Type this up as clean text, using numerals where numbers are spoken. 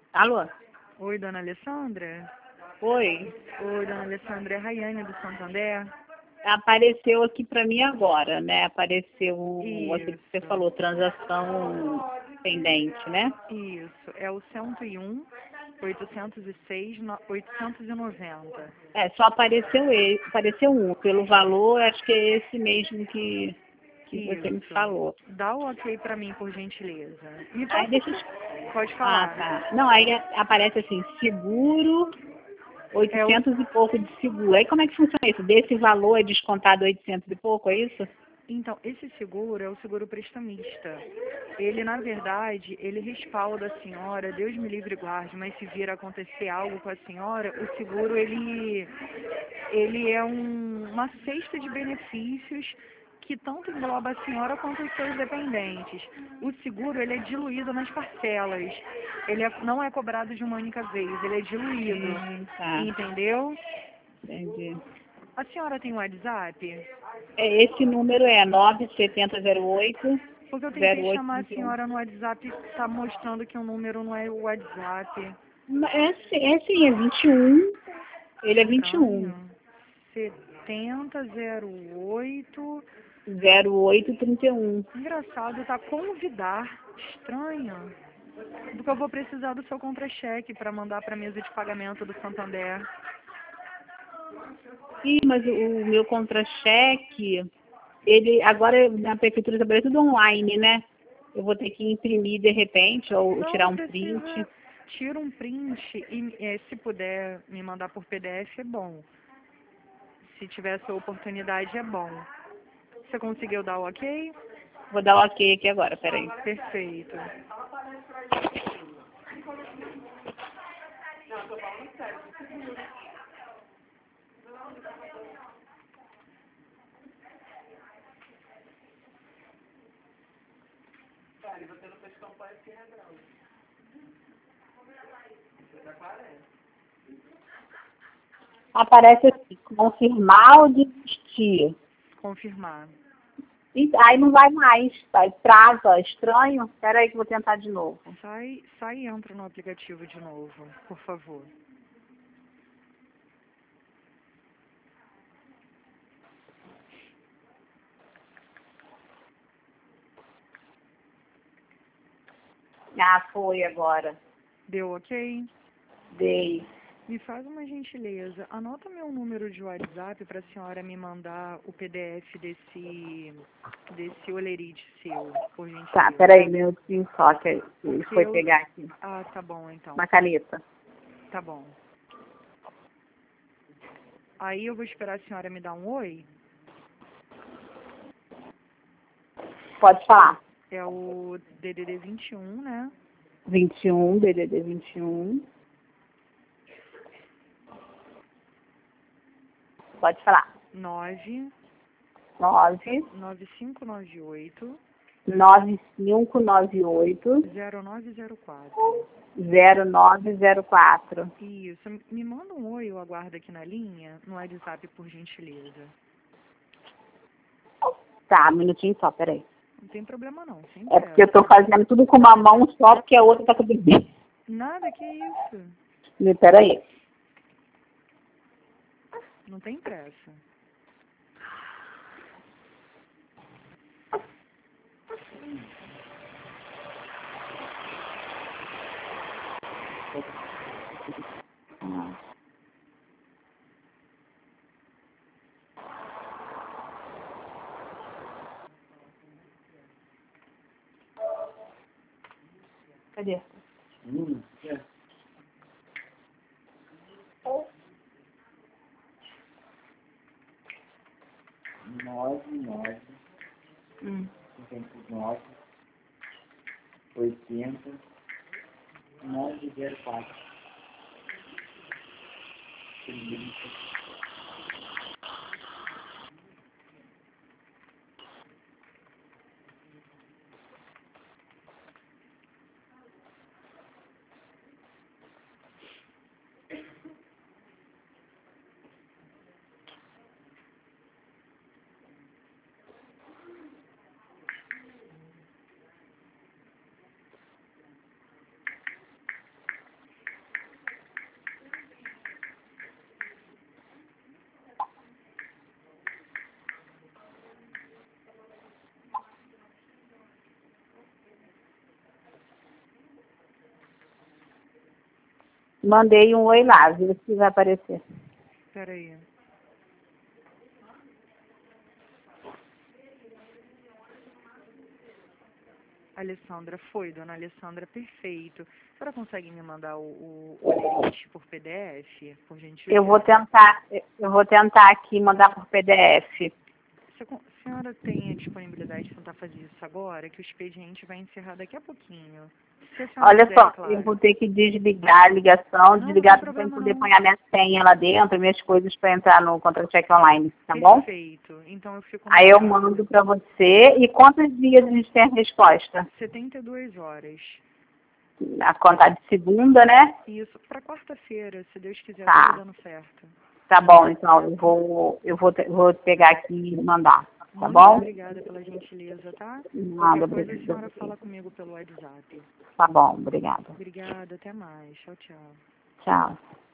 Alô? Oi, dona Alessandra? Oi. Oi, dona Alessandra, é a Rayane do Santander? Apareceu aqui para mim agora, né? Apareceu aquilo que você Isso, falou, transação pendente, né? isso. É o 101 806 890. É, só apareceu ele, apareceu um. Pelo valor, acho que é esse mesmo que você me Isso. falou. Dá o ok pra mim, por gentileza. Me Aí passa. deixa eu... Pode Ah, falar. tá. Não, aí aparece assim, seguro, É o 800 e pouco de seguro. Aí como é que funciona isso? Desse valor é descontado 800 e pouco, é isso? Então, esse seguro é o seguro prestamista. Ele, na verdade, ele respalda a senhora, Deus me livre e guarde, mas se vir a acontecer algo com a senhora, o seguro, ele é uma cesta de benefícios que tanto engloba a senhora quanto os seus dependentes. O seguro, ele é diluído nas parcelas. Não é cobrado de uma única vez, ele é diluído. Tá. Entendeu? Entendi. A senhora tem WhatsApp? É, esse número é 97008 Porque eu tentei chamar a 0831. senhora no WhatsApp, tá mostrando que o número não é o WhatsApp. É sim, é 21. Ele é 21. Estranho. 7008. 0831. Engraçado, tá convidar. Estranho. Porque eu vou precisar do seu contra-cheque para mandar para a mesa de pagamento do Santander. Sim, mas o meu contra-cheque, ele agora na prefeitura trabalha tudo online, né? Eu vou ter que imprimir de repente ou Não, tirar não um print. precisa. Tira um print e se puder me mandar por PDF é bom. Se tiver essa oportunidade é bom. Você conseguiu dar o ok? Vou dar o ok aqui agora, peraí. Perfeito. Aparece assim, confirmar ou desistir. Confirmar. E aí não vai mais, tá? Trava, estranho. Peraí que eu vou tentar de novo. Sai e entra no aplicativo de novo, por favor. Ah, foi agora. Deu ok? Dei. Me faz uma gentileza. Anota meu número de WhatsApp para a senhora me mandar o PDF desse olerite seu, por Tá, gentileza. peraí, meu só que ele Porque foi eu... pegar aqui. Ah, tá bom então. Uma caneta. Tá bom. Aí eu vou esperar a senhora me dar um oi. Pode falar. É o DDD 21, né? 21, DDD 21. Pode falar. 9 9 9598 9598 0904. 0904. Isso. Me manda um oi, eu aguardo aqui na linha, no WhatsApp, por gentileza. Tá, um minutinho só, peraí. Não tem problema não, sem É porque eu tô pressa. fazendo tudo com uma mão só, porque a outra tá com o bebê. Nada, que isso. Peraí. Não tem pressa. Cadê? É. 99, Hum. 59, 80, 904. Mandei um oi lá, vê se vai aparecer. Espera aí. Alessandra, foi, dona Alessandra, perfeito. A senhora consegue me mandar o link por PDF, por gentileza? Eu vou tentar aqui mandar por PDF. A senhora tem a disponibilidade de tentar fazer isso agora, que o expediente vai encerrar daqui a pouquinho. Se a senhora Olha puder, só, claro. eu vou ter que desligar a ligação, Não desligar tem para eu problema poder não. pôr a minha senha lá dentro, minhas coisas para entrar no contra-cheque online, tá bom? Perfeito. Então eu fico no Aí eu aguardo. mando para você. E quantos dias a gente tem a resposta? 72 horas. A contar de segunda, né? Isso, para quarta-feira, se Deus quiser, Tá. tudo dando certo. Tá bom, então vou pegar aqui e mandar, tá Muito bom? obrigada pela gentileza, tá? Nada, Qualquer coisa a senhora obrigada. fala comigo pelo WhatsApp. Tá bom, obrigada. Obrigada, até mais. Tchau, tchau. Tchau.